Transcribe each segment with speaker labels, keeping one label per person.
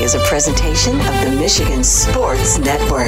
Speaker 1: is a presentation of the Michigan Sports Network.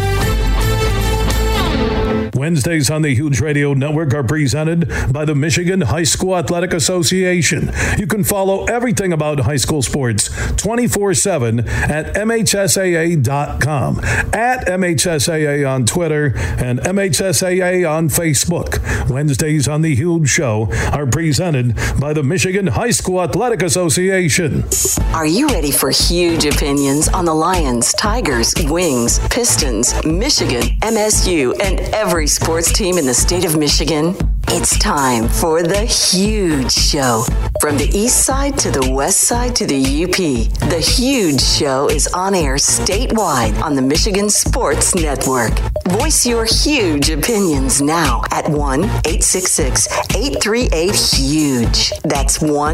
Speaker 2: Wednesdays on the Huge Radio Network are presented by the Michigan High School Athletic Association. You can follow everything about high school sports 24/7 at MHSAA.com, at MHSAA on Twitter, and MHSAA on Facebook. Wednesdays on the Huge Show are presented by the Michigan High School Athletic Association.
Speaker 1: Are you ready for huge opinions on the Lions, Tigers, Wings, Pistons, Michigan, MSU, and every sports team in the state of Michigan? It's time for the Huge Show. From the east side to the west side to the UP, the Huge Show is on air statewide on the Michigan Sports Network. Voice your huge opinions now at 1-866-838-HUGE. That's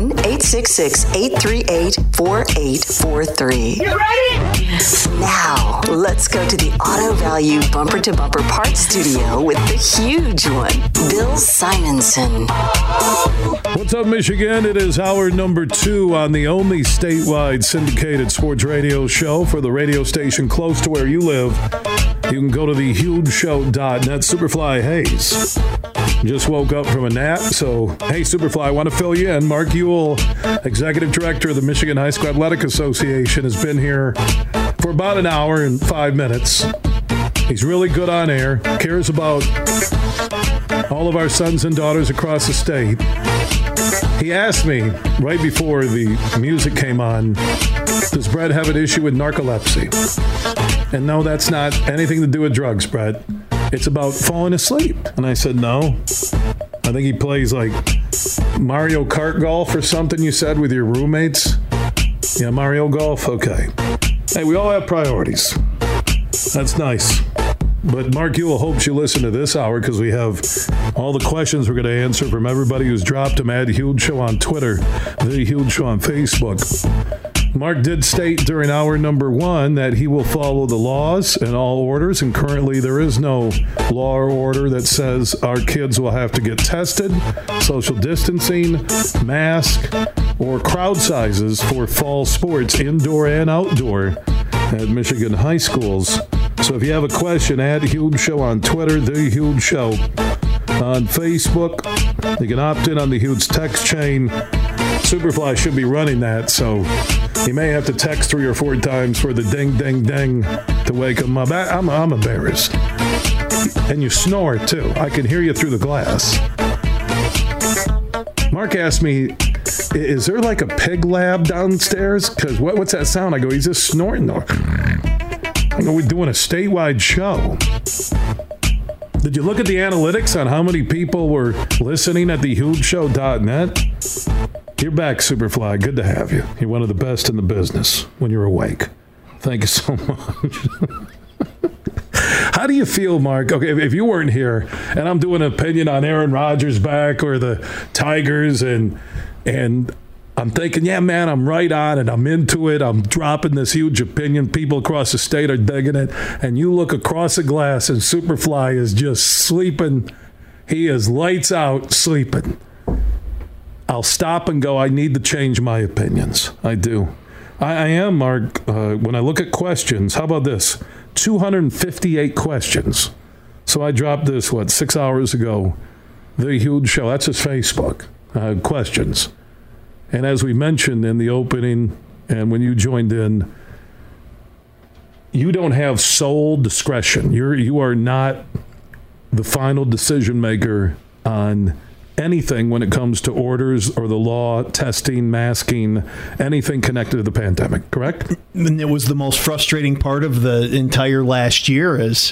Speaker 1: 1-866-838-4843.
Speaker 3: You ready?
Speaker 1: Now, let's go to the Auto Value Bumper to Bumper Parts Studio with the huge one, Bill Simonson.
Speaker 2: What's up, Michigan? It is hour number 2 on the only statewide syndicated sports radio show for the radio station close to where you live. You can go to thehugeshow.net. Superfly Hayes just woke up from a nap, so hey, Superfly, I want to fill you in. Mark Ewell, Executive Director of the Michigan High School Athletic Association, has been here for about an hour and 5 minutes. He's really good on air, cares about all of our sons and daughters across the state. He asked me right before the music came on, does Brett have an issue with narcolepsy? And no, that's not anything to do with drugs, Brett. It's about falling asleep. And I said, no. I think he plays like Mario Kart golf or something you said with your roommates. Yeah, Mario Golf? Okay. Hey, we all have priorities. That's nice. But Mark Ewell hopes you listen to this hour because we have all the questions we're going to answer from everybody who's dropped them at Huge Show on Twitter, The Huge Show on Facebook. Mark did state during hour number 1 that he will follow the laws and all orders, and currently there is no law or order that says our kids will have to get tested, social distancing, mask, or crowd sizes for fall sports, indoor and outdoor, at Michigan high schools. So if you have a question, add Huge Show on Twitter, The Huge Show on Facebook. You can opt in on the Huge text chain. Superfly should be running that, so you may have to text 3 or 4 times for the ding, ding, ding to wake him up. I'm embarrassed. And you snore, too. I can hear you through the glass. Mark asked me, is there like a pig lab downstairs? Because what's that sound? I go, he's just snorting. I go, we're doing a statewide show. Did you look at the analytics on how many people were listening at thehugeshow.net? You're back, Superfly. Good to have you. You're one of the best in the business when you're awake. Thank you so much. How do you feel, Mark? Okay, if you weren't here and I'm doing an opinion on Aaron Rodgers back or the Tigers and I'm thinking, yeah, man, I'm right on it. I'm into it. I'm dropping this huge opinion. People across the state are digging it. And you look across the glass and Superfly is just sleeping. He is lights out sleeping. I'll stop and go, I need to change my opinions. I do. I am, Mark. When I look at questions, how about this? 258 questions. So I dropped this, 6 hours ago. The Huge Show. That's his Facebook. Questions. And as we mentioned in the opening and when you joined in, you don't have sole discretion. You are not the final decision maker on anything when it comes to orders or the law, testing, masking, anything connected to the pandemic, correct?
Speaker 4: And it was the most frustrating part of the entire last year is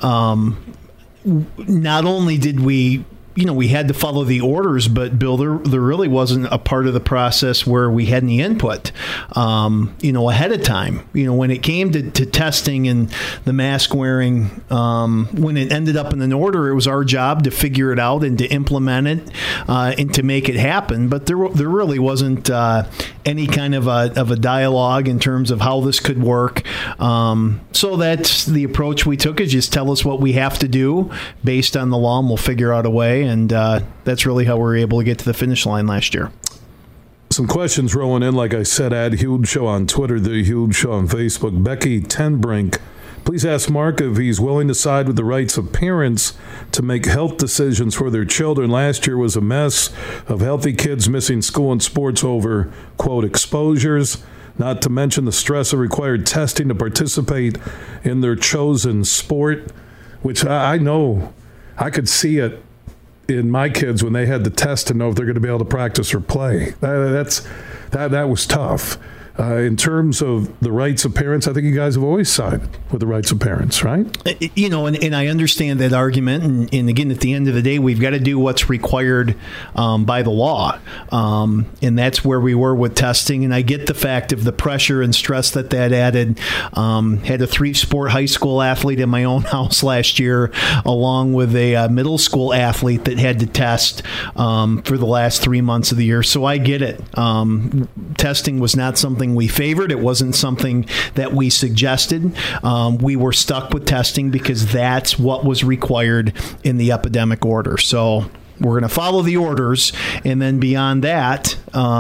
Speaker 4: not only did we had to follow the orders, but Bill, there really wasn't a part of the process where we had any input, ahead of time. When it came to testing and the mask wearing, when it ended up in an order, it was our job to figure it out and to implement it and to make it happen. But there really wasn't any kind of a dialogue in terms of how this could work. So that's the approach we took, is just tell us what we have to do based on the law, and we'll figure out a way. And that's really how we were able to get to the finish line last year.
Speaker 2: Some questions rolling in, like I said, at Huge Show on Twitter, The Huge Show on Facebook. Becky Tenbrink, please ask Mark if he's willing to side with the rights of parents to make health decisions for their children. Last year was a mess of healthy kids missing school and sports over, quote, exposures, not to mention the stress of required testing to participate in their chosen sport, which I know I could see it in my kids when they had to test to know if they're going to be able to practice or play. That was tough. In terms of the rights of parents, I think you guys have always sided with the rights of parents, right?
Speaker 4: And I understand that argument. And again, at the end of the day, we've got to do what's required by the law. And that's where we were with testing. And I get the fact of the pressure and stress that added. Had a 3-sport high school athlete in my own house last year, along with a middle school athlete that had to test for the last 3 months of the year. So I get it. Testing was not something we favored. It wasn't something that we suggested. We were stuck with testing because that's what was required in the epidemic order. So we're going to follow the orders. And then beyond that,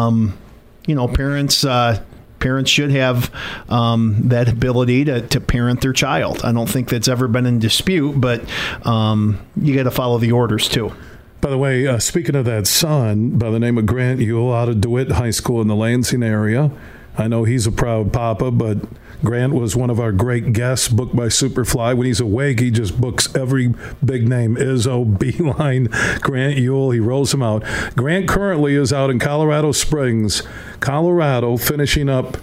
Speaker 4: parents should have that ability to parent their child. I don't think that's ever been in dispute, but you got to follow the orders too.
Speaker 2: By the way, speaking of that son by the name of Grant Ewell out of DeWitt High School in the Lansing area, I know he's a proud papa, but Grant was one of our great guests booked by Superfly. When he's awake, he just books every big name, Izzo, Beeline, Grant Ewell. He rolls them out. Grant currently is out in Colorado Springs, Colorado, finishing up,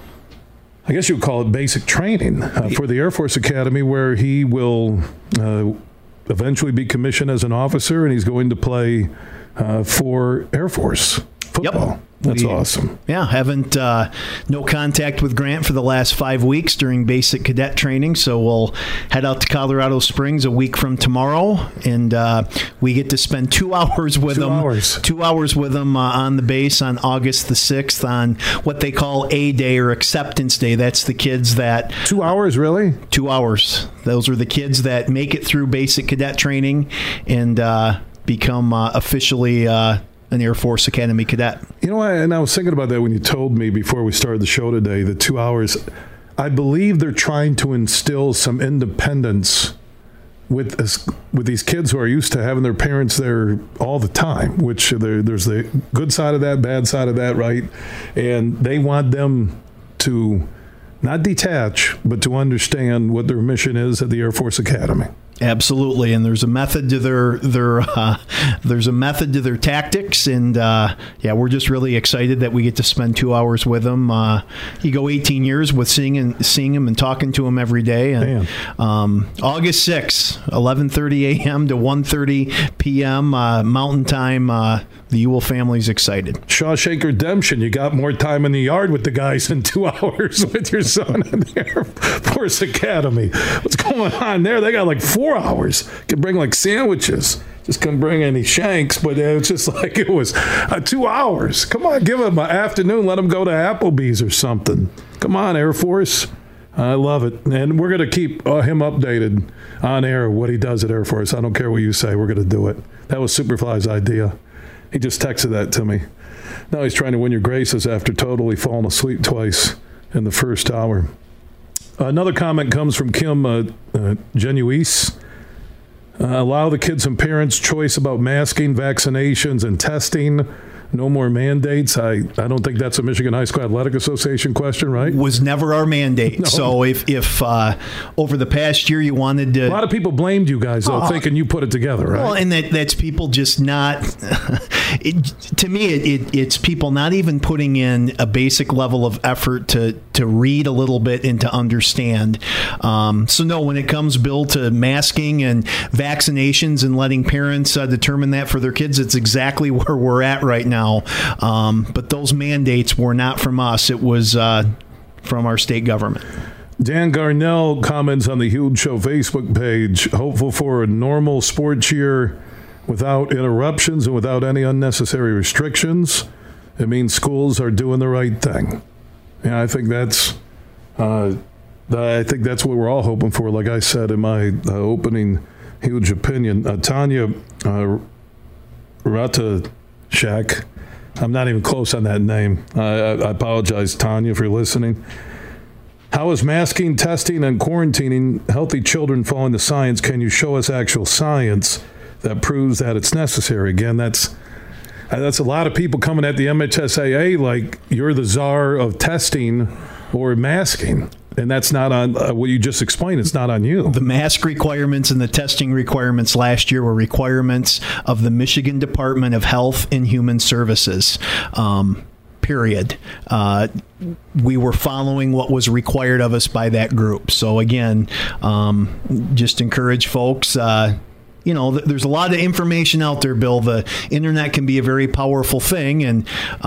Speaker 2: I guess you would call it basic training for the Air Force Academy, where he will eventually be commissioned as an officer, and he's going to play for Air Force football. Yep. That's awesome.
Speaker 4: Yeah, haven't no contact with Grant for the last 5 weeks during basic cadet training, so we'll head out to Colorado Springs a week from tomorrow, and we get to spend 2 hours with him. 2 hours with him on the base on August the 6th on what they call A Day or Acceptance Day. That's the kids that
Speaker 2: 2 hours, really?
Speaker 4: 2 hours. Those are the kids that make it through basic cadet training and become officially an Air Force Academy cadet.
Speaker 2: You know, and I was thinking about that when you told me before we started the show today, the 2 hours. I believe they're trying to instill some independence with these kids who are used to having their parents there all the time, which there's the good side of that, bad side of that, right? And they want them to not detach, but to understand what their mission is at the Air Force Academy.
Speaker 4: Absolutely, and there's a method to their tactics, and we're just really excited that we get to spend 2 hours with them. You go 18 years with seeing him and talking to him every day. And August 6th, 11:30 a.m. to 1:30 p.m. Mountain Time. The Ewell family's excited.
Speaker 2: Shawshank Redemption. You got more time in the yard with the guys in 2 hours with your son at the Air Force Academy. What's going on there? They got like 4 hours. Could bring like sandwiches. Just couldn't bring any shanks, but it's just like it was 2 hours. Come on, give him an afternoon. Let him go to Applebee's or something. Come on, Air Force. I love it. And we're going to keep him updated on air what he does at Air Force. I don't care what you say. We're going to do it. That was Superfly's idea. He just texted that to me. Now he's trying to win your graces after totally falling asleep twice in the first hour. Another comment comes from Kim Genuise. Allow the kids and parents choice about masking, vaccinations, and testing. No more mandates. I don't think that's a Michigan High School Athletic Association question, right?
Speaker 4: Was never our mandate. No. So if over the past year you wanted to...
Speaker 2: A lot of people blamed you guys, though, thinking you put it together, right?
Speaker 4: Well, and that's people just not... to me, it's people not even putting in a basic level of effort to read a little bit and to understand. So no, when it comes, Bill, to masking and vaccinations and letting parents determine that for their kids, it's exactly where we're at right now. But those mandates were not from us. It was from our state government.
Speaker 2: Dan Garnell comments on the Huge Show Facebook page, hopeful for a normal sports year without interruptions and without any unnecessary restrictions. It means schools are doing the right thing. Yeah, I think that's what we're all hoping for. Like I said in my opening huge opinion, Tanya Ratashak I'm not even close on that name. I apologize, Tanya, if you're listening. How is masking, testing, and quarantining healthy children following the science? Can you show us actual science that proves that it's necessary? Again, that's a lot of people coming at the MHSAA like you're the czar of testing or masking. And that's not on what you just explained. It's not on you.
Speaker 4: The mask requirements and the testing requirements last year were requirements of the Michigan Department of Health and Human Services. Period. We were following what was required of us by that group. So again, just encourage folks. There's a lot of information out there, Bill. The internet can be a very powerful thing, and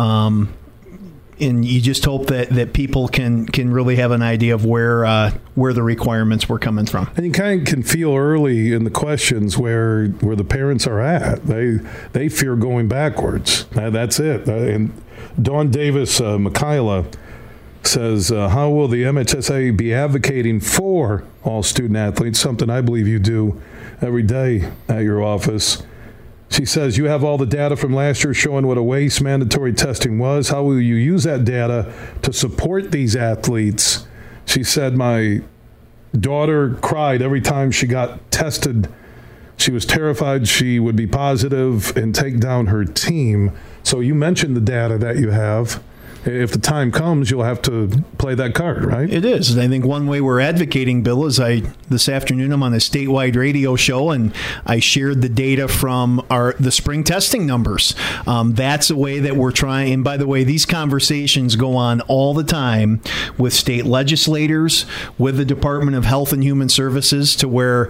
Speaker 4: you just hope that people can really have an idea of where the requirements were coming from.
Speaker 2: And you kind of can feel early in the questions where the parents are at. They fear going backwards. That's it. And Dawn Davis, Michaela, says, how will the MHSA be advocating for all student athletes? Something I believe you do every day at your office. She says, you have all the data from last year showing what away mandatory testing was. How will you use that data to support these athletes? She said, my daughter cried every time she got tested. She was terrified she would be positive and take down her team. So you mentioned the data that you have. If the time comes, you'll have to play that card, right?
Speaker 4: It is. And I think one way we're advocating, Bill, is this afternoon I'm on a statewide radio show, and I shared the data from the spring testing numbers. That's a way that we're trying. And by the way, these conversations go on all the time with state legislators, with the Department of Health and Human Services, to where,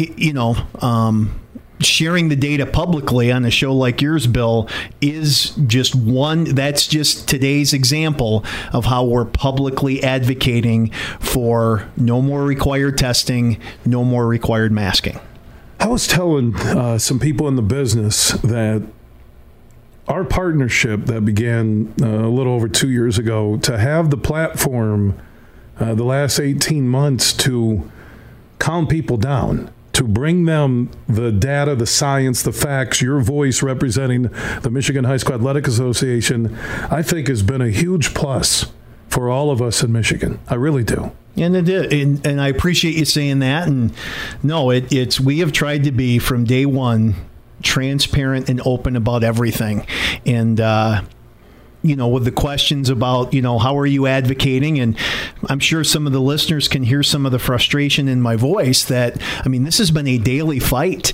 Speaker 4: sharing the data publicly on a show like yours, Bill, is just that's just today's example of how we're publicly advocating for no more required testing, no more required masking.
Speaker 2: I was telling some people in the business that our partnership that began a little over 2 years ago, to have the platform the last 18 months to calm people down, to bring them the data, the science, the facts, your voice representing the Michigan High School Athletic Association, I think has been a huge plus for all of us in Michigan. I really do.
Speaker 4: And it did. And I appreciate you saying that. And no, we have tried to be from day one transparent and open about everything. And, with the questions about, how are you advocating? And I'm sure some of the listeners can hear some of the frustration in my voice that, this has been a daily fight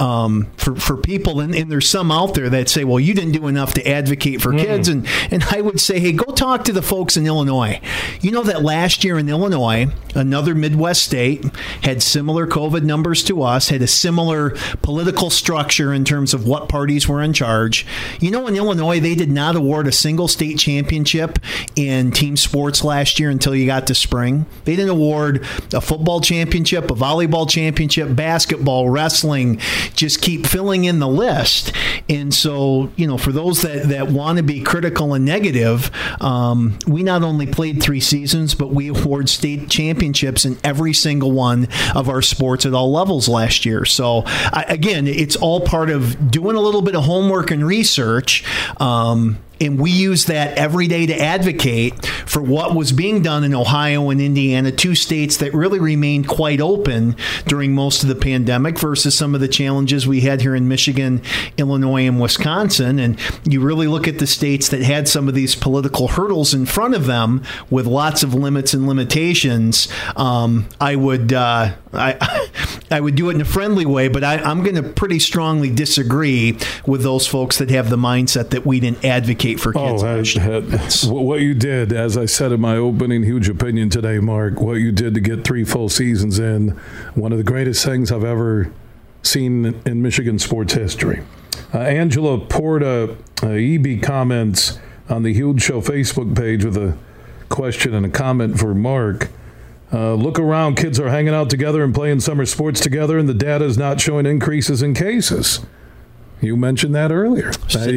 Speaker 4: for people. And there's some out there that say, well, you didn't do enough to advocate for kids. And I would say, hey, go talk to the folks in Illinois. You know that last year in Illinois, another Midwest state had similar COVID numbers to us, had a similar political structure in terms of what parties were in charge. In Illinois, they did not award a single state championship in team sports last year until you got to spring. They didn't award a football championship, a volleyball championship, basketball, wrestling, just keep filling in the list. And so, for those that want to be critical and negative, we not only played 3 seasons, but we award state championships in every single one of our sports at all levels last year. So again, it's all part of doing a little bit of homework and research. And we use that every day to advocate for what was being done in Ohio and Indiana, 2 states that really remained quite open during most of the pandemic versus some of the challenges we had here in Michigan, Illinois, and Wisconsin. And you really look at the states that had some of these political hurdles in front of them with lots of limits and limitations. I would do it in a friendly way, but I'm going to pretty strongly disagree with those folks that have the mindset that we didn't advocate for kids.
Speaker 2: What you did, as I said in my opening huge opinion today, Mark, what you did to get 3 full seasons in, one of the greatest things I've ever seen in Michigan sports history. Angela Porta, EB, comments on the Huge Show Facebook page with a question and a comment for Mark. Look around, kids are hanging out together and playing summer sports together, and the data is not showing increases in cases. You mentioned that earlier.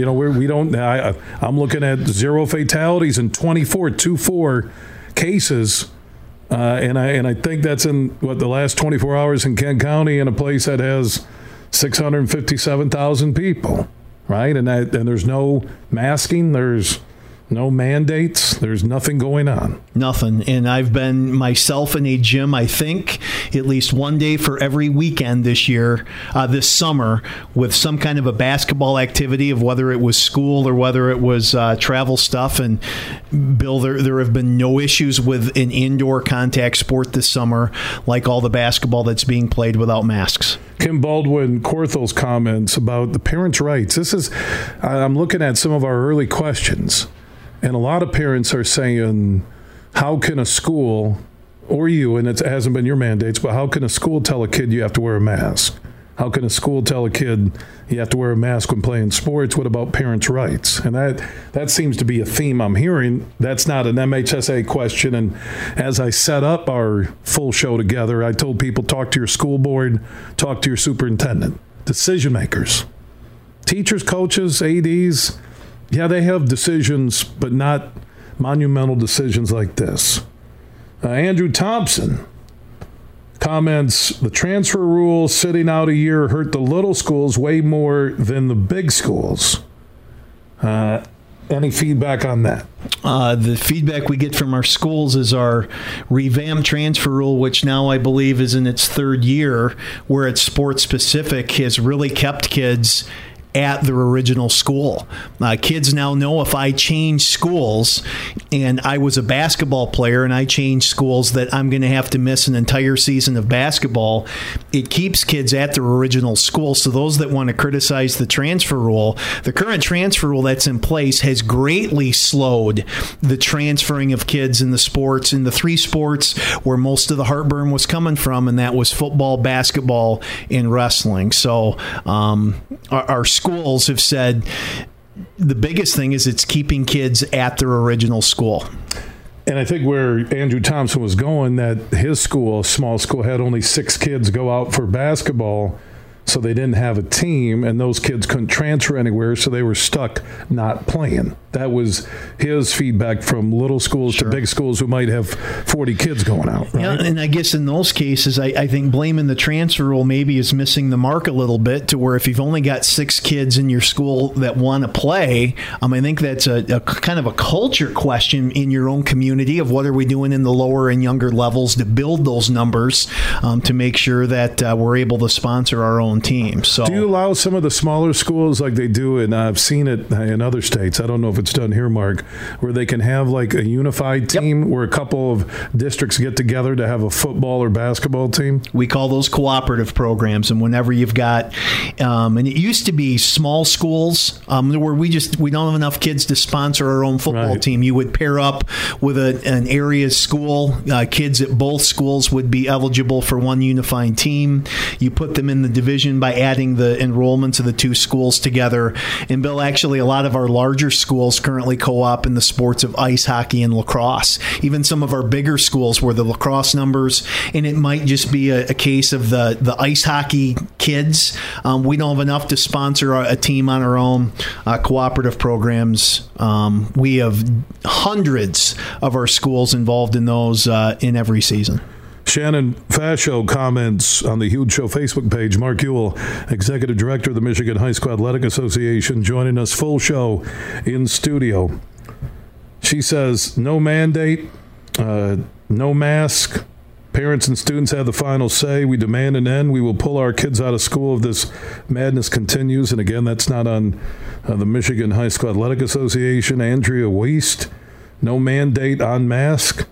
Speaker 2: I'm looking at 0 fatalities and 24 cases, and I think that's in the last 24 hours in Kent County, in a place that has 657,000 people. right? And there's no masking. There's no mandates. There's nothing going on.
Speaker 4: Nothing. And I've been myself in a gym, I think, at least one day for every weekend this year, this summer, with some kind of a basketball activity, of whether it was school or whether it was travel stuff. And Bill, there have been no issues with an indoor contact sport this summer, like all the basketball that's being played without masks.
Speaker 2: Kim Baldwin-Corthal's comments about the parents' rights. I'm looking at some of our early questions. And a lot of parents are saying, how can a school, or you, and it hasn't been your mandates, but how can a school tell a kid you have to wear a mask? How can a school tell a kid you have to wear a mask when playing sports? What about parents' rights? And that seems to be a theme I'm hearing. That's not an MHSA question. And as I set up our full show together, I told people, talk to your school board, talk to your superintendent, decision makers, teachers, coaches, ADs. Yeah, they have decisions, but not monumental decisions like this. Andrew Thompson comments, the transfer rule sitting out a year hurt the little schools way more than the big schools. Any feedback on that?
Speaker 4: The feedback we get from our schools is our revamped transfer rule, which now I believe is in its third year, where it's sports specific, has really kept kids at their original school. Kids now know if I change schools, and I was a basketball player and I change schools, that I'm going to have to miss an entire season of basketball. It keeps kids at their original school. So those that want to criticize the transfer rule, the current transfer rule that's in place has greatly slowed the transferring of kids in the sports, in the three sports where most of the heartburn was coming from, and that was football, basketball, and wrestling. So our schools have said the biggest thing is it's keeping kids at their original school.
Speaker 2: And I think where Andrew Thompson was going, that his school, a small school, had only 6 kids go out for basketball, so they didn't have a team, and those kids couldn't transfer anywhere, so they were stuck not playing. That was his feedback from little schools to big schools who might have 40 kids going out. Right?
Speaker 4: Yeah, and I guess in those cases, I think blaming the transfer rule maybe is missing the mark a little bit, to where if you've only got 6 kids in your school that want to play, I think that's a kind of a culture question in your own community of what are we doing in the lower and younger levels to build those numbers to make sure that we're able to sponsor our own team. So,
Speaker 2: do you allow some of the smaller schools, like they do, and I've seen it in other states, I don't know if it's done here, Mark, where they can have like a unified team where a couple of districts get together to have a football or basketball team?
Speaker 4: We call those cooperative programs. And whenever you've got, and it used to be small schools where we don't have enough kids to sponsor our own football team. You would pair up with an area school. Kids at both schools would be eligible for one unified team. You put them in the division by adding the enrollments of the 2 schools together. And Bill, actually, a lot of our larger schools currently co-op in the sports of ice hockey and lacrosse. Even some of our bigger schools where the lacrosse numbers, and it might just be a case of the ice hockey kids. We don't have enough to sponsor a team on our own. Cooperative programs, we have hundreds of our schools involved in those in every season.
Speaker 2: Shannon Fascio comments on the Huge Show Facebook page. Mark Ewell, Executive Director of the Michigan High School Athletic Association, joining us full show in studio. She says, no mandate, no mask. Parents and students have the final say. We demand an end. We will pull our kids out of school if this madness continues. And again, that's not on the Michigan High School Athletic Association. Andrea Wiest, no mandate on mask.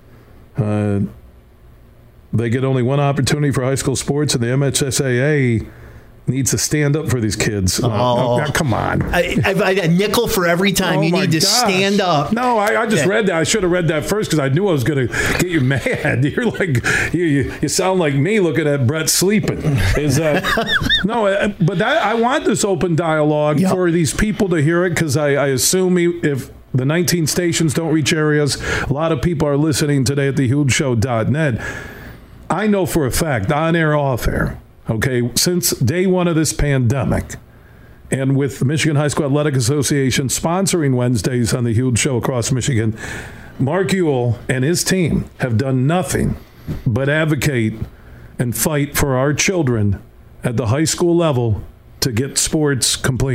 Speaker 2: They get only one opportunity for high school sports, and the MHSAA needs to stand up for these kids. Come on.
Speaker 4: I've a nickel for every time you need to stand up.
Speaker 2: No, I just read that. I should have read that first because I knew I was going to get you mad. You're like, you sound like me looking at Brett sleeping. No, but I want this open dialogue for these people to hear it, because I assume if the 19 stations don't reach areas, a lot of people are listening today at thehugeshow.net. I know for a fact, on air, off air, okay, since day one of this pandemic, and with the Michigan High School Athletic Association sponsoring Wednesdays on the Huge Show across Michigan, Mark Ewell and his team have done nothing but advocate and fight for our children at the high school level to get sports completed.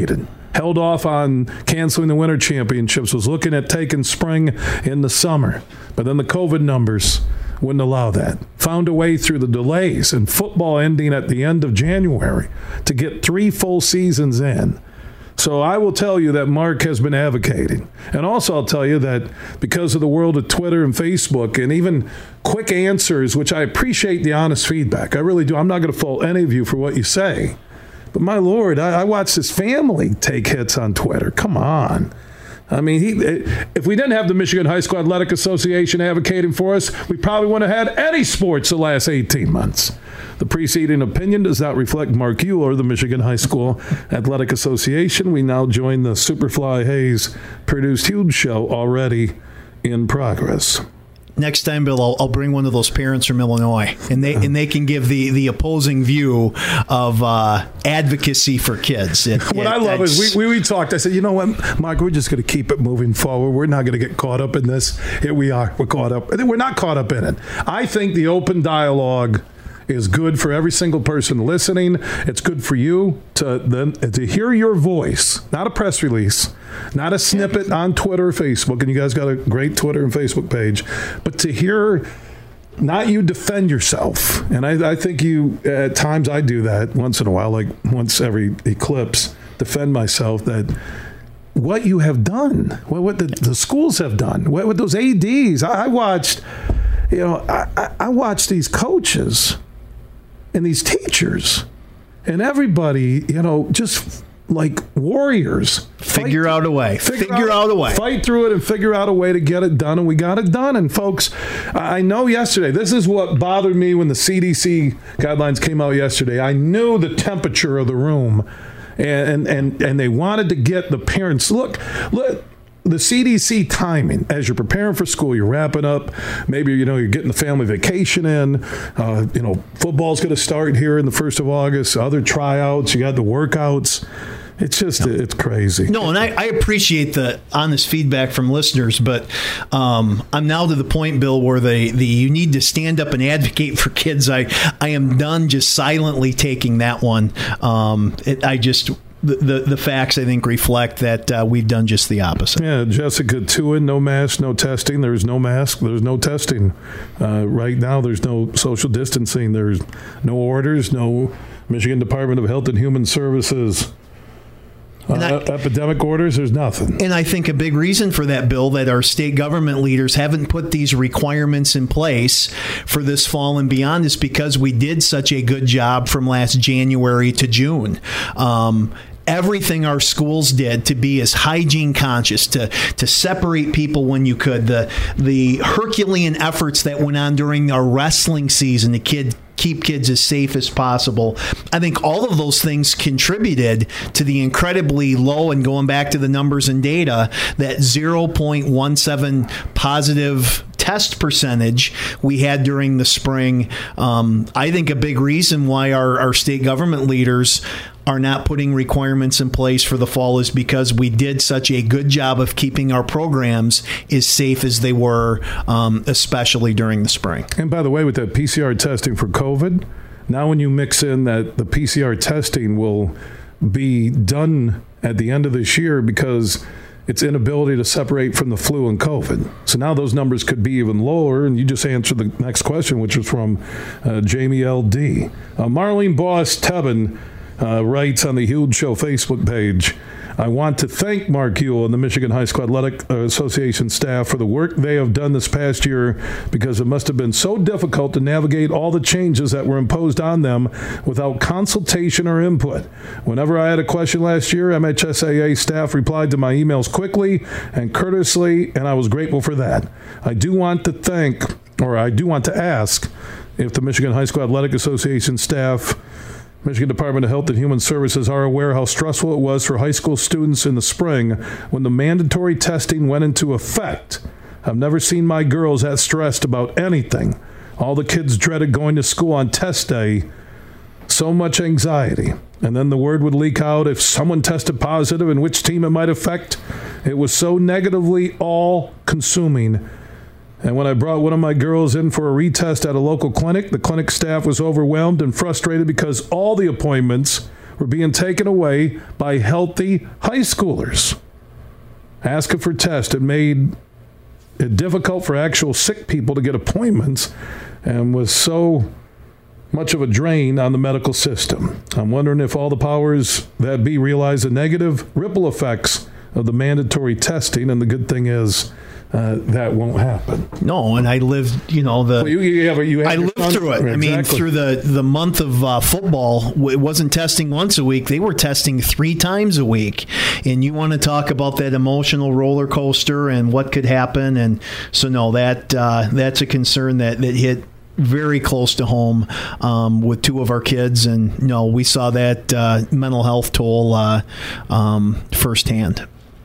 Speaker 2: held off on canceling the winter championships, was looking at taking spring in the summer. But then the COVID numbers wouldn't allow that. Found a way through the delays and football ending at the end of January to get 3 full seasons in. So I will tell you that Mark has been advocating. And also I'll tell you that because of the world of Twitter and Facebook and even quick answers, which I appreciate the honest feedback. I really do. I'm not going to fault any of you for what you say. But my Lord, I watched his family take hits on Twitter. Come on. I mean, if we didn't have the Michigan High School Athletic Association advocating for us, we probably wouldn't have had any sports the last 18 months. The preceding opinion does not reflect Mark Euler, the Michigan High School Athletic Association. We now join the Superfly Hayes produced Huge Show already in progress.
Speaker 4: Next time, Bill, I'll bring one of those parents from Illinois, and they can give the opposing view of advocacy for kids.
Speaker 2: What I love is we talked. I said, you know what, Mark, we're just going to keep it moving forward. We're not going to get caught up in this. Here we are. We're caught up. We're not caught up in it. I think the open dialogue is good for every single person listening. It's good for you to hear your voice, not a press release, not a snippet on Twitter or Facebook, and you guys got a great Twitter and Facebook page, but to hear not you defend yourself. And I think you, at times I do that once in a while, like once every eclipse, defend myself that what you have done, what the schools have done, what those ADs, I watched, I watched these coaches and these teachers and everybody, just like warriors.
Speaker 4: Figure out a way.
Speaker 2: Fight through it and figure out a way to get it done, and we got it done. And folks, I know yesterday, this is what bothered me when the CDC guidelines came out yesterday. I knew the temperature of the room, and they wanted to get the parents. Look, the CDC timing, as you're preparing for school, you're wrapping up, maybe, you're getting the family vacation in, football's going to start here in the 1st of August, other tryouts, you got the workouts. It's just, it's crazy.
Speaker 4: No, and I appreciate the honest feedback from listeners, but I'm now to the point, Bill, where you need to stand up and advocate for kids. I am done just silently taking that one. The facts, I think, reflect that we've done just the opposite.
Speaker 2: Yeah, Jessica Tuin, no mask, no testing. There's no mask. There's no testing. Right now, there's no social distancing. There's no orders, no Michigan Department of Health and Human Services epidemic orders. There's nothing.
Speaker 4: And I think a big reason for that, Bill, that our state government leaders haven't put these requirements in place for this fall and beyond is because we did such a good job from last January to June. Everything our schools did to be as hygiene conscious, to separate people when you could, the Herculean efforts that went on during our wrestling season to keep kids as safe as possible. I think all of those things contributed to the incredibly low, and going back to the numbers and data, that 0.17 positive test percentage we had during the spring. I think a big reason why our state government leaders are not putting requirements in place for the fall is because we did such a good job of keeping our programs as safe as they were, especially during the spring.
Speaker 2: And by the way, with that PCR testing for COVID, now when you mix in that the PCR testing will be done at the end of this year because its inability to separate from the flu and COVID. So now those numbers could be even lower, and you just answered the next question, which was from Jamie L.D. Marlene Boss-Tebben writes on the Huge Show Facebook page, I want to thank Mark Ewell and the Michigan High School Athletic Association staff for the work they have done this past year, because it must have been so difficult to navigate all the changes that were imposed on them without consultation or input. Whenever I had a question last year, MHSAA staff replied to my emails quickly and courteously, and I was grateful for that. I do want to ask if the Michigan High School Athletic Association staff, Michigan Department of Health and Human Services are aware how stressful it was for high school students in the spring when the mandatory testing went into effect. I've never seen my girls that stressed about anything. All the kids dreaded going to school on test day. So much anxiety. And then the word would leak out if someone tested positive and which team it might affect. It was so negatively all-consuming. And when I brought one of my girls in for a retest at a local clinic, the clinic staff was overwhelmed and frustrated because all the appointments were being taken away by healthy high schoolers. Asking for tests, it made it difficult for actual sick people to get appointments and was so much of a drain on the medical system. I'm wondering if all the powers that be realize the negative ripple effects of the mandatory testing, and the good thing is that won't happen.
Speaker 4: No, and I lived, I lived through it. Exactly. I mean, through the month of football, it wasn't testing once a week. They were testing 3 times a week. And you want to talk about that emotional roller coaster and what could happen. And so, no, that's a concern that hit very close to home with 2 of our kids. And, no, we saw that mental health toll firsthand.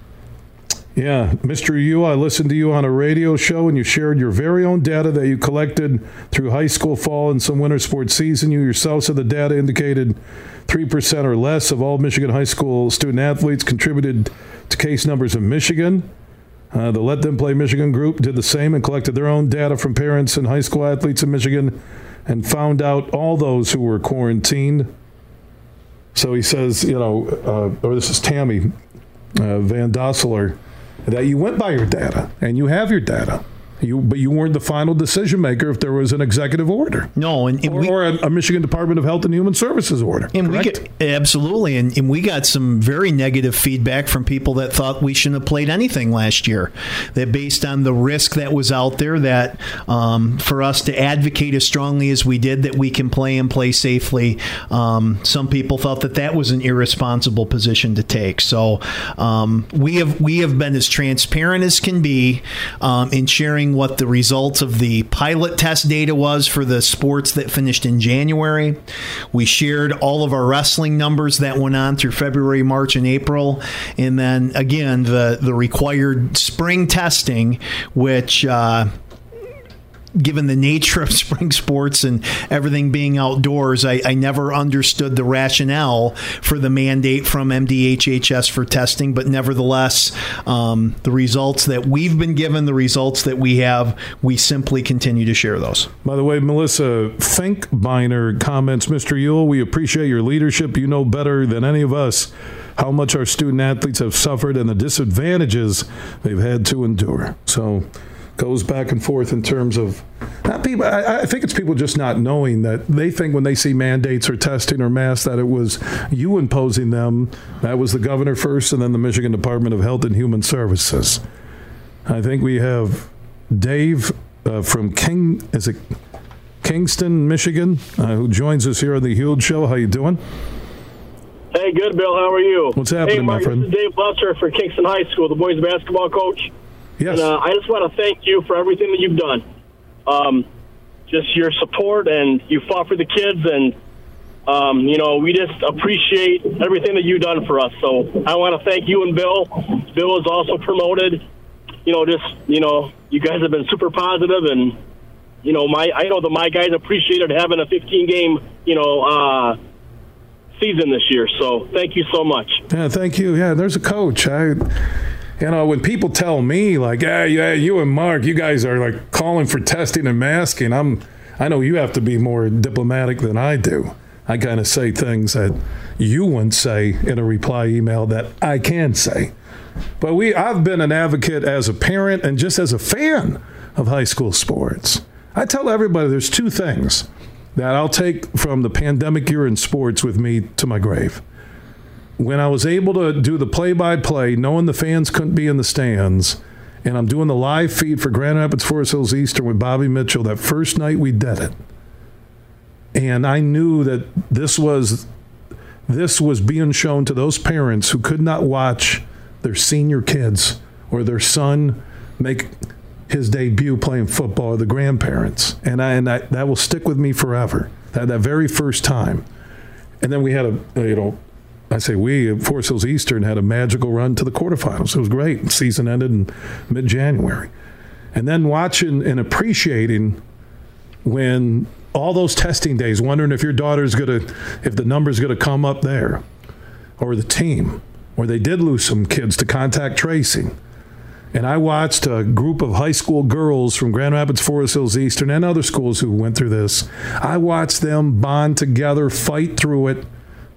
Speaker 2: Yeah, Mr. Yu, I listened to you on a radio show, and you shared your very own data that you collected through high school, fall, and some winter sports season. You yourself said the data indicated 3% or less of all Michigan high school student athletes contributed to case numbers in Michigan. The Let Them Play Michigan group did the same and collected their own data from parents and high school athletes in Michigan and found out all those who were quarantined. So he says, or this is Tammy Van Dosseler, that you went by your data, and you have your data. But you weren't the final decision maker if there was an executive order.
Speaker 4: No,
Speaker 2: or a Michigan Department of Health and Human Services order.
Speaker 4: And absolutely, and we got some very negative feedback from people that thought we shouldn't have played anything last year. That based on the risk that was out there, that for us to advocate as strongly as we did that we can play and play safely, some people thought that was an irresponsible position to take. So we have been as transparent as can be in sharing what the results of the pilot test data was for the sports that finished in January. We shared all of our wrestling numbers that went on through February, March, and April. And then, again, the required spring testing, which given the nature of spring sports and everything being outdoors, I never understood the rationale for the mandate from MDHHS for testing. But nevertheless, the results that we've been given, the results that we have, we simply continue to share those.
Speaker 2: By the way, Melissa Finkbeiner comments, Mr. Ewell, we appreciate your leadership. You know better than any of us how much our student athletes have suffered and the disadvantages they've had to endure. So goes back and forth in terms of not people. I think it's people just not knowing that they think when they see mandates or testing or masks that it was you imposing them. That was the governor first, and then the Michigan Department of Health and Human Services. I think we have Dave from Kingston, Michigan, who joins us here on the Huge Show. How you doing?
Speaker 3: Hey, good, Bill. How are you?
Speaker 2: What's happening,
Speaker 3: Mark,
Speaker 2: my friend?
Speaker 3: This is Dave Buster for Kingston High School, the boys basketball coach.
Speaker 2: Yes.
Speaker 3: And I just want to thank you for everything that you've done. Just your support, and you fought for the kids, and, we just appreciate everything that you've done for us. So I want to thank you and Bill. Bill is also promoted. You guys have been super positive, and, I know that my guys appreciated having a 15-game, season this year. So thank you so much.
Speaker 2: Yeah, thank you. Yeah, there's a coach. When people tell me, like, yeah, you and Mark, you guys are, like, calling for testing and masking, I know you have to be more diplomatic than I do. I kind of say things that you wouldn't say in a reply email that I can say. But I've been an advocate as a parent and just as a fan of high school sports. I tell everybody there's 2 things that I'll take from the pandemic year in sports with me to my grave. When I was able to do the play-by-play, knowing the fans couldn't be in the stands, and I'm doing the live feed for Grand Rapids Forest Hills Eastern with Bobby Mitchell that first night we did it. And I knew that this was being shown to those parents who could not watch their senior kids or their son make his debut playing football, or the grandparents. And that will stick with me forever, that very first time. And then we had Forest Hills Eastern had a magical run to the quarterfinals. It was great. The season ended in mid-January. And then watching and appreciating when all those testing days, wondering if your daughter's if the number's going to come up there, or the team, or they did lose some kids to contact tracing. And I watched a group of high school girls from Grand Rapids, Forest Hills Eastern, and other schools who went through this. I watched them bond together, fight through it,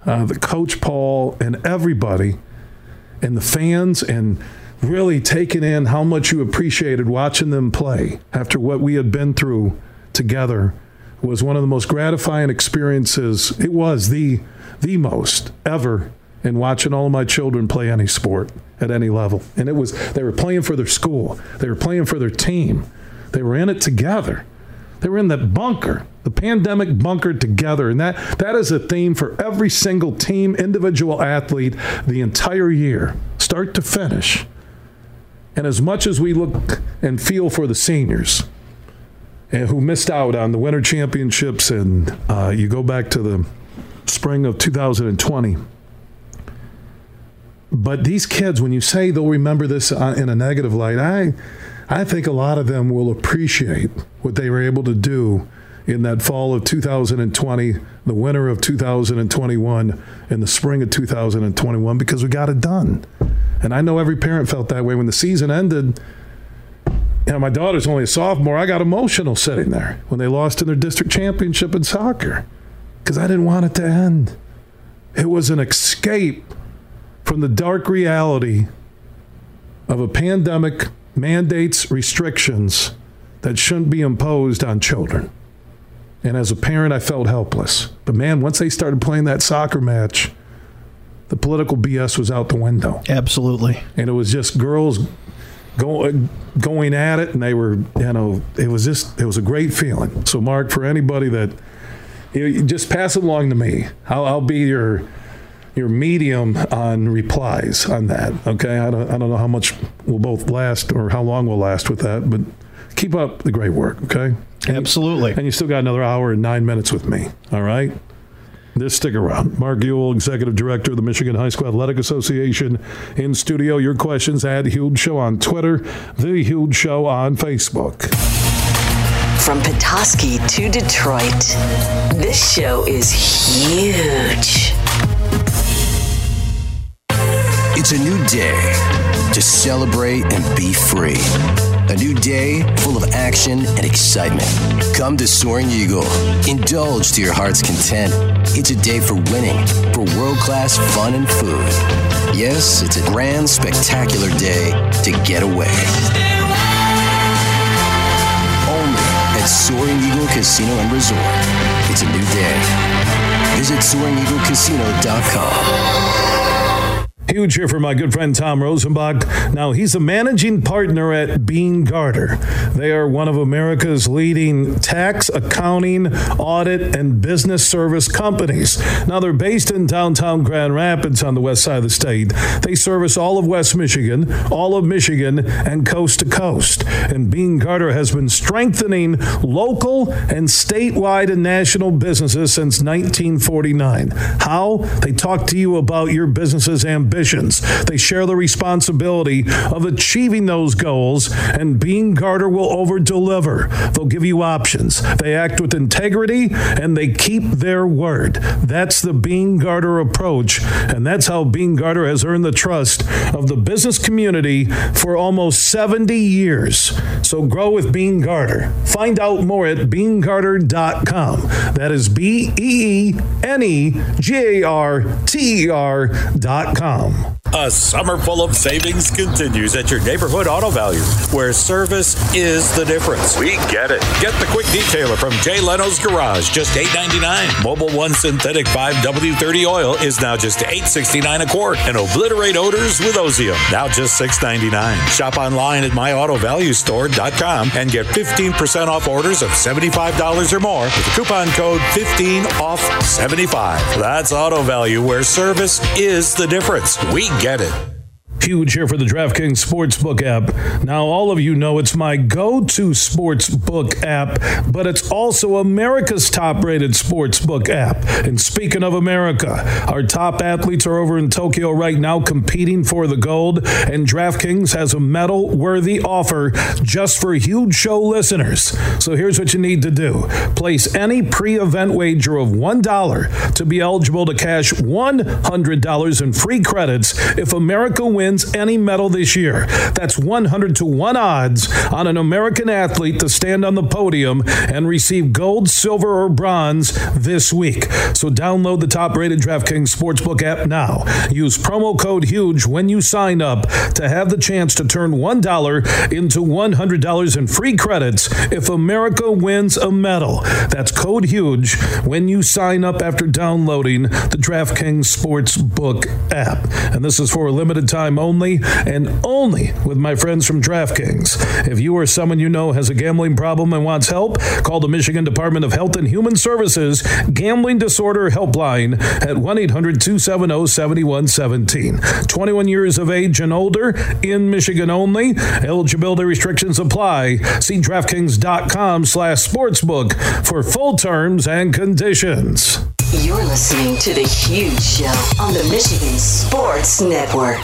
Speaker 2: the coach Paul and everybody and the fans, and really taking in how much you appreciated watching them play after what we had been through together was one of the most gratifying experiences. It was the most ever in watching all of my children play any sport at any level. And they were playing for their school. They were playing for their team. They were in it together. They were in that bunker, the pandemic bunker together. And that is a theme for every single team, individual athlete, the entire year, start to finish. And as much as we look and feel for the seniors who missed out on the winter championships, and you go back to the spring of 2020, but these kids, when you say they'll remember this in a negative light, I think a lot of them will appreciate what they were able to do in that fall of 2020, the winter of 2021, and the spring of 2021, because we got it done. And I know every parent felt that way when the season ended. My daughter's only a sophomore. I got emotional sitting there when they lost in their district championship in soccer because I didn't want it to end. It was an escape from the dark reality of a pandemic, mandates, restrictions that shouldn't be imposed on children. And as a parent, I felt helpless. But man, once they started playing that soccer match, the political BS was out the window.
Speaker 4: Absolutely.
Speaker 2: And it was just girls going at it, and they were, it was a great feeling. So, Mark, for anybody that, just pass it along to me. I'll be your medium on replies on that. Okay, I don't know how much we'll both last or how long we'll last with that, but keep up the great work. Okay.
Speaker 4: Absolutely.
Speaker 2: And you still got another hour and 9 minutes with me. All right. Just stick around. Mark Ewell, Executive Director of the Michigan High School Athletic Association, in studio. Your questions at Huge Show on Twitter, The Huge Show on Facebook.
Speaker 1: From Petoskey to Detroit, this show is huge.
Speaker 5: It's a new day to celebrate and be free. A new day full of action and excitement. Come to Soaring Eagle. Indulge to your heart's content. It's a day for winning, for world-class fun and food. Yes, it's a grand, spectacular day to get away. Only at Soaring Eagle Casino and Resort. It's a new day. Visit SoaringEagleCasino.com.
Speaker 2: Huge here for my good friend Tom Rosenbach. Now, he's a managing partner at Beene Garter. They are one of America's leading tax, accounting, audit, and business service companies. Now, they're based in downtown Grand Rapids on the west side of the state. They service all of West Michigan, all of Michigan, and coast to coast. And Beene Garter has been strengthening local and statewide and national businesses since 1949. How? They talk to you about your business's ambitions. They share the responsibility of achieving those goals, and Beene Garter will over-deliver. They'll give you options. They act with integrity, and they keep their word. That's the Beene Garter approach, and that's how Beene Garter has earned the trust of the business community for almost 70 years. So grow with Beene Garter. Find out more at BeeneGarter.com. That is BeeneGarter.com.
Speaker 6: A summer full of savings continues at your neighborhood Auto Value, where service is the difference. We get it. Get the quick detailer from Jay Leno's Garage, just $8.99. Mobil 1 Synthetic 5W30 oil is now just $8.69 a quart. And obliterate odors with Ozium, now just $6.99. Shop online at myautovaluestore.com and get 15% off orders of $75 or more with the coupon code 15OFF75. That's Auto Value, where service is the difference. We get it.
Speaker 2: Huge here for the DraftKings Sportsbook app. Now, all of you know it's my go-to sportsbook app, but it's also America's top-rated sportsbook app. And speaking of America, our top athletes are over in Tokyo right now competing for the gold, and DraftKings has a medal-worthy offer just for Huge Show listeners. So here's what you need to do. Place any pre-event wager of $1 to be eligible to cash $100 in free credits if America wins wins any medal this year. That's 100-1 odds on an American athlete to stand on the podium and receive gold, silver, or bronze this week. So download the top-rated DraftKings Sportsbook app now. Use promo code HUGE when you sign up to have the chance to turn $1 into $100 in free credits if America wins a medal. That's code HUGE when you sign up after downloading the DraftKings Sportsbook app. And this is for a limited time only, and only with my friends from DraftKings. If you or someone you know has a gambling problem and wants help, call the Michigan Department of Health and Human Services Gambling Disorder Helpline at 1-800-270-7117. 21 years of age and older in Michigan only. Eligibility restrictions apply. See DraftKings.com/sportsbook for full terms and conditions.
Speaker 1: You're listening to The Huge Show on the Michigan Sports Network.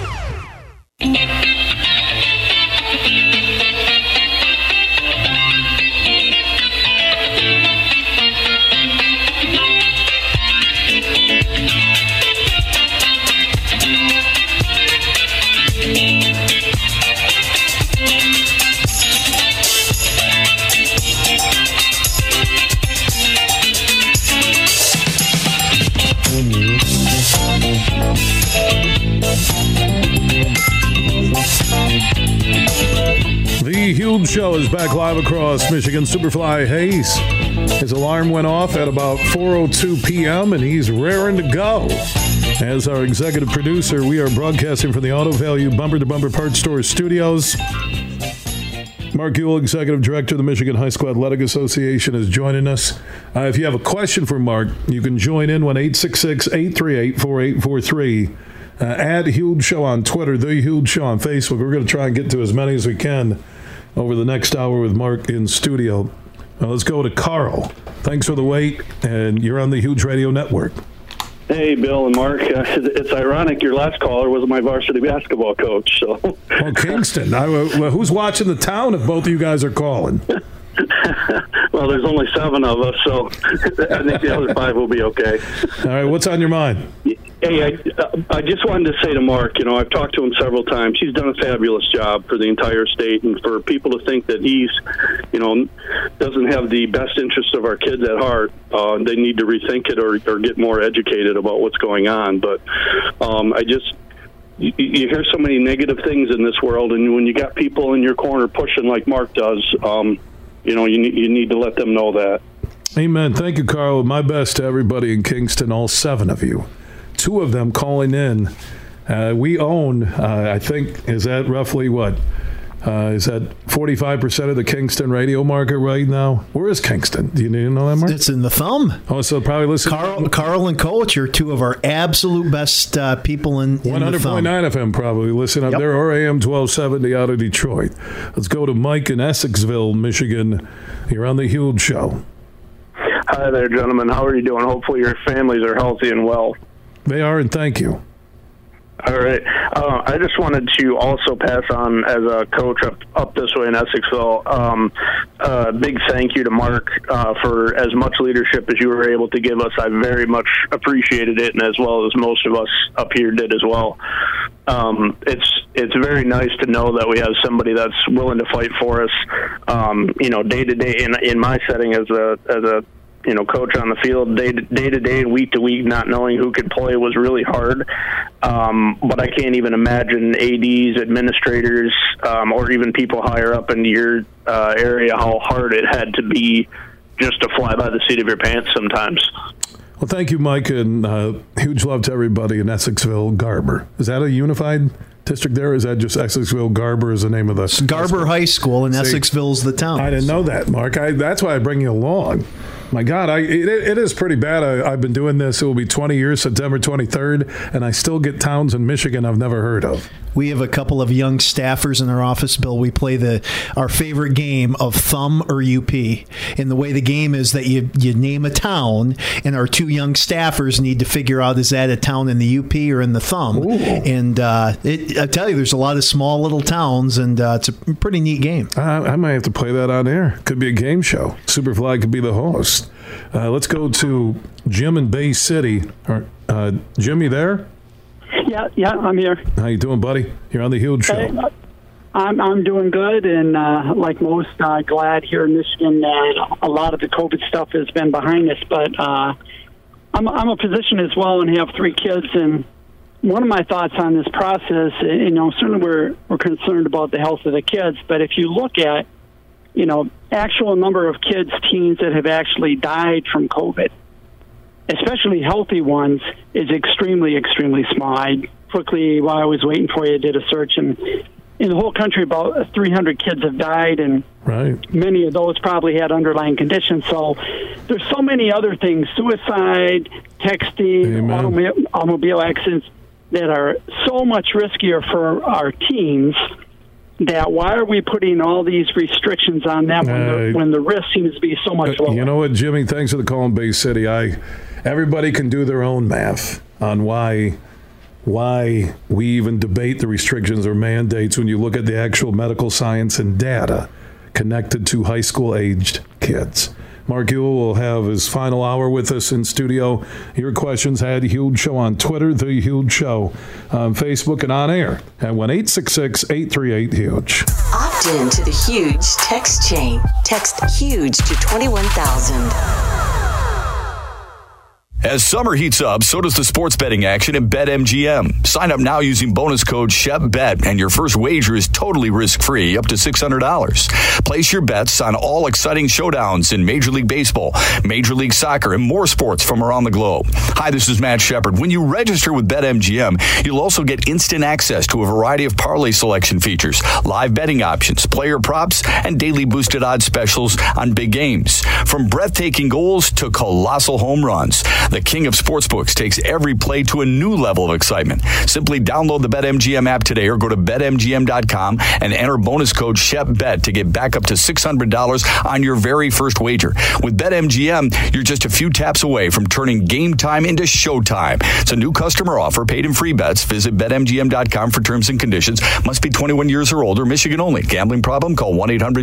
Speaker 2: The Huge Show is back live across Michigan. Superfly Hayes, his alarm went off at about 4:02 p.m. and he's raring to go. As our executive producer, we are broadcasting from the Auto Value Bumper to Bumper Parts Store studios. Mark Ewell, Executive Director of the Michigan High School Athletic Association, is joining us. If you have a question for Mark, you can join in 1-866-838-4843. Add Huge Show on Twitter, The Huge Show on Facebook. We're going to try and get to as many as we can over the next hour with Mark in studio. Let's go to Carl. Thanks for the wait, and you're on the Huge Radio Network.
Speaker 7: Hey, Bill and Mark. It's ironic your last caller was my varsity basketball coach. So.
Speaker 2: Well, Kingston. Who's watching the town if both of you guys are calling?
Speaker 7: Well, there's only 7 of us, so I think the other 5 will be okay.
Speaker 2: All right, what's on your mind?
Speaker 7: Hey, I just wanted to say to Mark, I've talked to him several times. He's done a fabulous job for the entire state, and for people to think that he's, doesn't have the best interest of our kids at heart, they need to rethink it or get more educated about what's going on. But you hear so many negative things in this world, and when you got people in your corner pushing like Mark does, you need to let them know that.
Speaker 2: Amen. Thank you, Carl. My best to everybody in Kingston, all 7 of you. 2 of them calling in. We own, I think, is that roughly what? Is that 45% of the Kingston radio market right now? Where is Kingston? Do you need to know that, Mark?
Speaker 4: It's in the thumb.
Speaker 2: Oh, so probably listen.
Speaker 4: Carl and Coach are 2 of our absolute best people in
Speaker 2: 100.9 FM probably. Listen up there, or AM 1270 out of Detroit. Let's go to Mike in Essexville, Michigan. You're on the Huge Show.
Speaker 8: Hi there, gentlemen. How are you doing? Hopefully your families are healthy and well.
Speaker 2: They are, and thank you.
Speaker 8: All right. I just wanted to also pass on, as a coach up this way in Essexville, big thank you to Mark for as much leadership as you were able to give us. I very much appreciated it, and as well as most of us up here did as well. It's very nice to know that we have somebody that's willing to fight for us, day to day in my setting as a coach on the field, day to day, week to week, not knowing who could play was really hard. But I can't even imagine ADs, administrators, or even people higher up in your area, how hard it had to be just to fly by the seat of your pants sometimes.
Speaker 2: Well, thank you, Mike, and huge love to everybody in Essexville, Garber. Is that a unified district there, or is that just Essexville? Garber is the name of the
Speaker 4: Garber High School, and Essexville's the town.
Speaker 2: I didn't know that, Mark. That's why I bring you along. My God, it is pretty bad. I've been doing this. It will be 20 years, September 23rd, and I still get towns in Michigan I've never heard of.
Speaker 4: We have a couple of young staffers in our office, Bill. We play our favorite game of Thumb or UP. And the way the game is that you name a town, and our 2 young staffers need to figure out, is that a town in the UP or in the Thumb? Ooh. And I tell you, there's a lot of small little towns, and it's a pretty neat game.
Speaker 2: I might have to play that on air. Could be a game show. Superfly could be the host. Let's go to Jim in Bay City. Jim, you there?
Speaker 9: Yeah, I'm here.
Speaker 2: How you doing, buddy? You're on the Huge Show.
Speaker 9: Hey, I'm doing good, and like most, glad here in Michigan that a lot of the COVID stuff has been behind us. But I'm a physician as well and have 3 kids, and one of my thoughts on this process, certainly we're concerned about the health of the kids, but if you look at, actual number of kids, teens that have actually died from COVID, especially healthy ones, is extremely, extremely small. I quickly, while I was waiting for you, did a search, and in the whole country, about 300 kids have died, and many of those probably had underlying conditions. So there's so many other things, suicide, texting, automobile accidents, that are so much riskier for our teens, that why are we putting all these restrictions on them when the risk seems to be so much lower?
Speaker 2: You know what, Jimmy? Thanks for the call in Bay City. Everybody can do their own math on why we even debate the restrictions or mandates when you look at the actual medical science and data connected to high school-aged kids. Mark Ewell will have his final hour with us in studio. Your questions had Huge Show on Twitter, The Huge Show on Facebook, and on air at 1-866-838-HUGE.
Speaker 1: Opt in to the Huge text chain. Text HUGE to 21,000.
Speaker 10: As summer heats up, so does the sports betting action at BetMGM. Sign up now using bonus code SHEPBET, and your first wager is totally risk-free, up to $600. Place your bets on all exciting showdowns in Major League Baseball, Major League Soccer, and more sports from around the globe. Hi, this is Matt Shepard. When you register with BetMGM, you'll also get instant access to a variety of parlay selection features, live betting options, player props, and daily boosted odds specials on big games. From breathtaking goals to colossal home runs, the king of sportsbooks takes every play to a new level of excitement. Simply download the BetMGM app today or go to BetMGM.com and enter bonus code SHEPBET to get back up to $600 on your very first wager. With BetMGM, you're just a few taps away from turning game time into showtime. It's a new customer offer, paid in free bets. Visit BetMGM.com for terms and conditions. Must be 21 years or older. Michigan only. Gambling problem? Call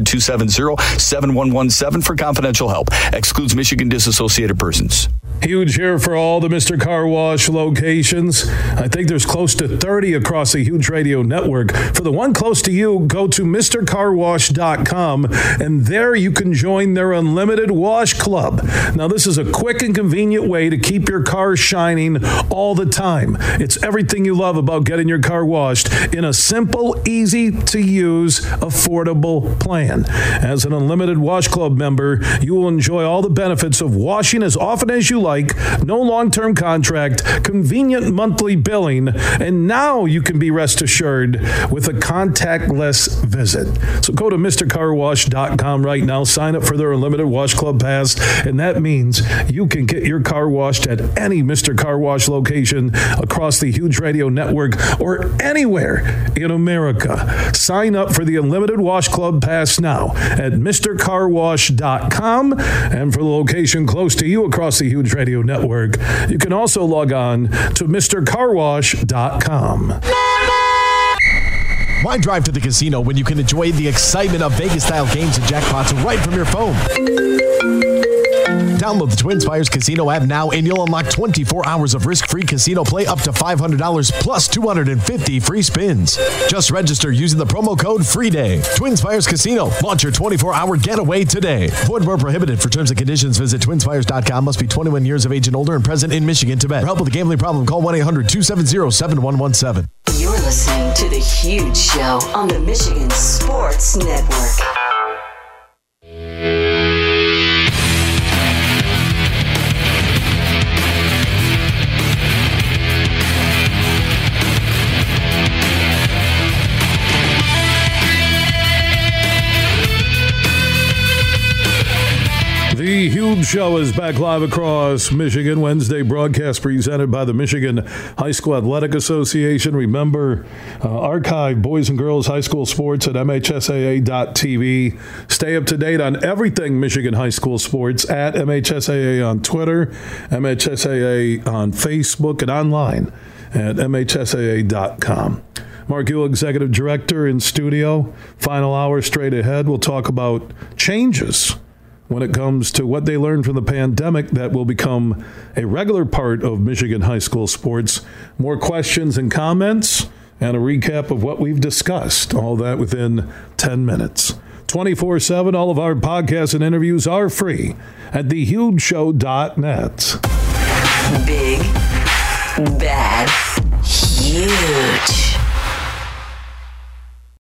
Speaker 10: 1-800-270-7117 for confidential help. Excludes Michigan disassociated persons.
Speaker 2: Huge here for all the Mr. Car Wash locations. I think there's close to 30 across the Huge Radio network. For the one close to you, go to MrCarWash.com, and there you can join their Unlimited Wash Club. Now, this is a quick and convenient way to keep your car shining all the time. It's everything you love about getting your car washed in a simple, easy-to-use, affordable plan. As an Unlimited Wash Club member, you will enjoy all the benefits of washing as often as you like, no long-term contract, convenient monthly billing, and now you can be rest assured with a contactless visit. So go to MrCarWash.com right now, sign up for their Unlimited Wash Club Pass, and that means you can get your car washed at any Mr. Car Wash location across the Huge Radio network or anywhere in America. Sign up for the Unlimited Wash Club Pass now at MrCarWash.com, and for the location close to you across the Huge Radio network, you can also log on to MrCarWash.com.
Speaker 11: Why drive to the casino when you can enjoy the excitement of Vegas-style games and jackpots right from your phone? Download the TwinSpires Casino app now and you'll unlock 24 hours of risk-free casino play up to $500 plus 250 free spins. Just register using the promo code FREEDAY. TwinSpires Casino. Launch your 24-hour getaway today. Void where prohibited. For terms and conditions, visit TwinSpires.com. Must be 21 years of age and older and present in Michigan to bet. For help with a gambling problem, call 1-800-270-7117.
Speaker 1: You're listening to The Huge Show on the Michigan Sports Network.
Speaker 2: The Huge Show is back live across Michigan. Wednesday broadcast presented by the Michigan High School Athletic Association. Remember, archive boys and girls high school sports at MHSAA.tv. Stay up to date on everything Michigan high school sports at MHSAA on Twitter, MHSAA on Facebook, and online at MHSAA.com. Mark Ewell, Executive Director, in studio. Final hour straight ahead. We'll talk about changes when it comes to what they learned from the pandemic that will become a regular part of Michigan high school sports. More questions and comments and a recap of what we've discussed. All that within 10 minutes. 24/7, all of our podcasts and interviews are free at thehugeshow.net.
Speaker 1: Big, bad, huge.